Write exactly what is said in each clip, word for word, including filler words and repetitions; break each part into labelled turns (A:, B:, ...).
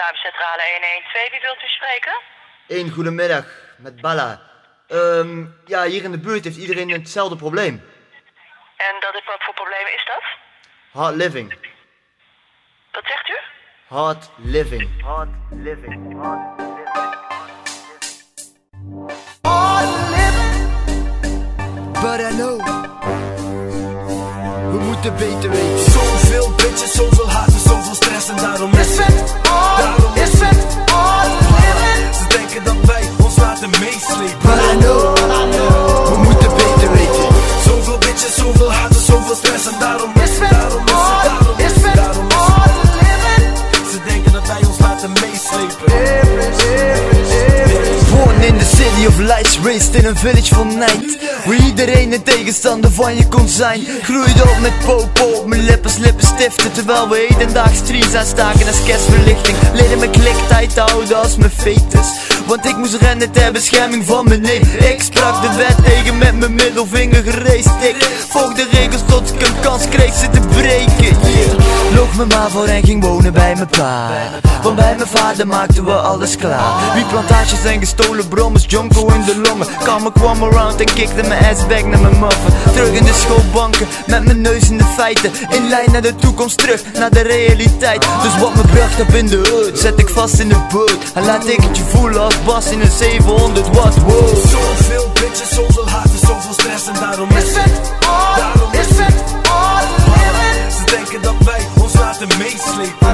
A: alarmcentrale een een twee, wie wilt u spreken?
B: Eén goedemiddag, met Bella. Um, ja, hier in de buurt heeft iedereen hetzelfde probleem.
A: En dat is, wat voor probleem is dat?
B: Hard living.
A: Wat zegt u?
B: Hard living. Hard living. Hard living.
C: Hard living. But I know. We moeten beter weten.
D: Zoveel bitches, zoveel haat en zoveel stress en daarom
C: is het hard, is het hard living.
D: Ze denken dat wij ons laten meeslepen.
C: But I know, I know. We moeten beter weten.
D: Zoveel bitches, zoveel haat en zoveel stress en daarom is het, daarom is het, daarom is het, daarom is
C: hard living.
D: Ze denken dat wij ons laten meeslepen.
C: Born in the city of lights, raised in a village van night. Waar iedereen een tegenstander van je kon zijn. Groeide op met popo op mijn lippen, slippen stiften. Terwijl we hedendaags streams aanstaken als kerstverlichting. Leren mijn kliktijd te houden als mijn fetus. Want ik moest rennen ter bescherming van mijn neef. Ik sprak de wet tegen met mijn middelvinger gereest. Ik volg de regels tot ik een kans kreeg ze te breken. Yeah. Loog me maar voor en ging wonen bij mijn pa. Want bij mijn vader maakten we alles klaar. Wie plantages en gestolen brommers, jonko in de longen. Karma kwam around en kickte mijn ass back naar mijn muffen. Terug in de schoolbanken, met mijn neus in de feiten. In lijn naar de toekomst, terug naar de realiteit. Dus wat me bracht op in de hood, zet ik vast in de boot. En laat ik het je voelen als bas in een zevenhonderd watt, wow.
D: Zoveel bitches, zoveel haat en zoveel stress en daarom is het, daarom is het hard living. Ze denken dat wij ons laten meeslepen.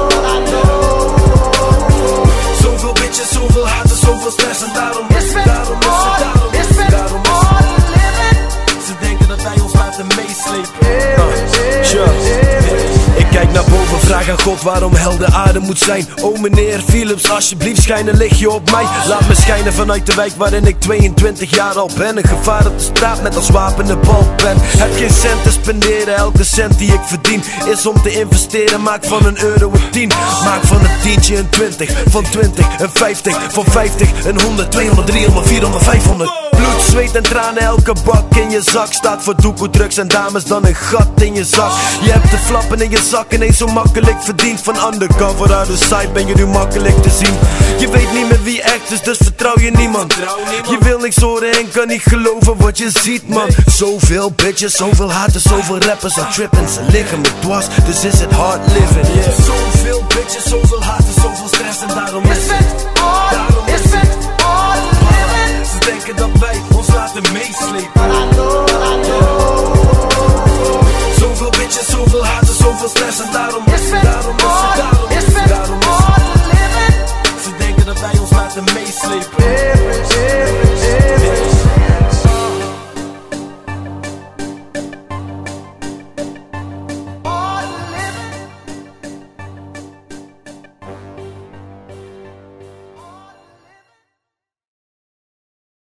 D: Zoveel bitches, zoveel haat en zoveel stress en daarom is het, daarom is het, daarom is het, daarom is het. Ze denken dat wij ons laten meeslepen. uh, sure. Ik kijk naar boven, vraag aan God waarom hel de aarde moet zijn. Oh meneer Philips, alsjeblieft schijn een lichtje op mij. Laat me schijnen vanuit de wijk waarin ik tweeëntwintig jaar al ben. Een gevaar op de straat met als wapen een balpen. Heb geen cent te spenderen, elke cent die ik verdien is om te investeren. Maak van een euro een tien, maak van een tientje een twintig. Van twintig een vijftig, van vijftig een honderd, tweehonderd, driehonderd, vierhonderd, vijfhonderd. Bloed, zweet en tranen, elke bak in je zak staat voor doekoe, drugs en dames dan een gat in je zak. Je hebt de flappen in je zak ineens zo makkelijk verdiend. Van undercover uit de side ben je nu makkelijk te zien. Je weet niet meer wie echt is, dus vertrouw je niemand. Je wil niks horen en kan niet geloven wat je ziet, man. Zoveel bitches, zoveel haters, zoveel rappers aan trippen. Ze liggen me dwars, dus is het hard living, yeah. Zoveel bitches, zoveel haters, zoveel stress en daarom is het, daarom is het hard living. Ze denken dat wij ons laten meeslepen. Zoveel bitches, zoveel haters, zoveel stress en daarom is het, daarom is het, daarom